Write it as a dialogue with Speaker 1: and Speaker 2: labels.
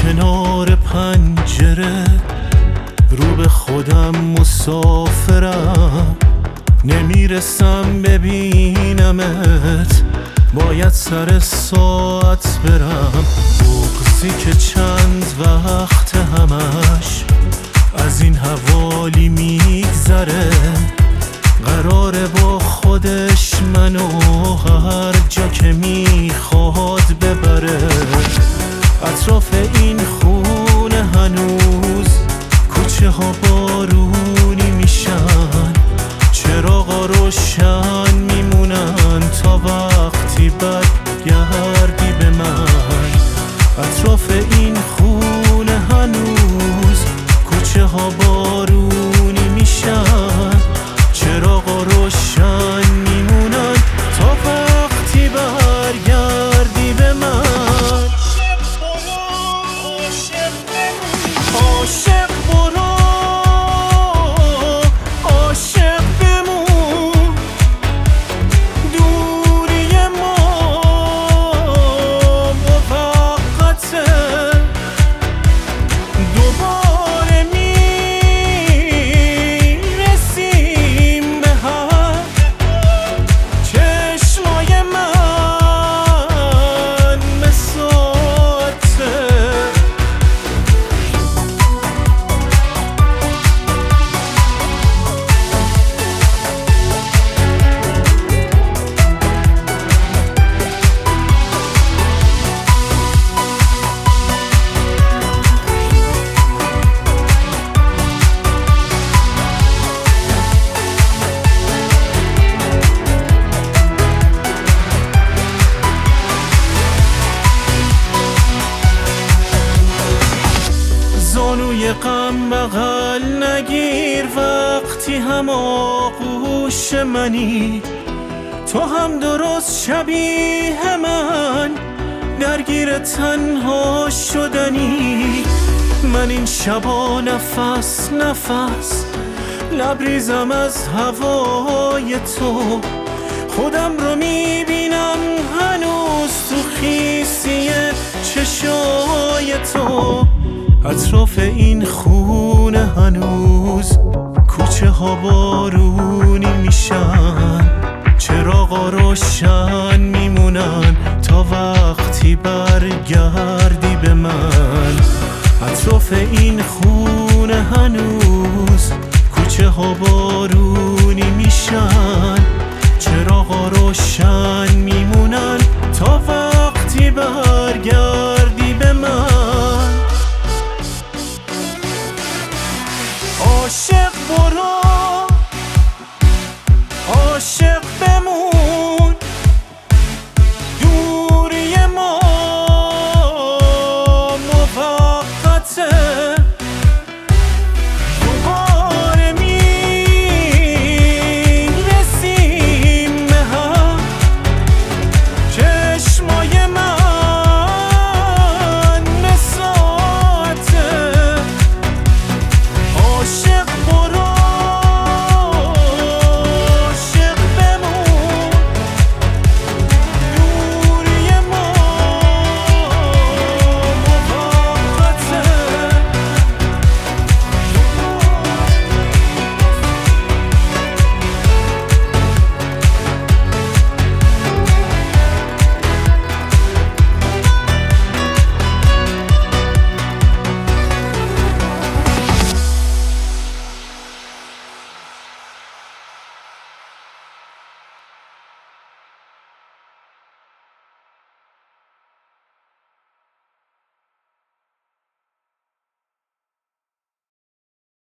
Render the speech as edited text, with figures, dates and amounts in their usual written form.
Speaker 1: کنار پنجره رو به خودم مسافرم، نمیرسم ببینمت، باید سر ساعت برم. بغضی که چند وقت همش از این حوالی میگذره، قراره با خودش منو هر جا که میخواد ببره. اطراف این خونه هنوز کوچه ها بارونی میشن، چراغا روشن میمونن تا وقتی برگردی به من. اطراف این خونه هنوز کوچه ها بارونی میشن، چراغا روشن میمونن تا وقتی برگردی به من. عاشق برو، عاشق بمون، دوری ما موقته، دوباره میرسیم به هم. چشمای من مساته، زانوی غم بغل نگیر وقتی هم آغوش منی. تو هم درست شبیه من درگیر تنها شدنی. من این شبا نفس نفس لبریزم از هوای تو، خودم رو میبینم هنوز تو خیسی چشای تو. اطراف این خونه هنوز کوچه ها بارونی میشن، چراغا روشن میمونن تا وقتی برگردی به من. اطراف این خونه هنوز کوچه ها بارونی میشن، چراغا روشن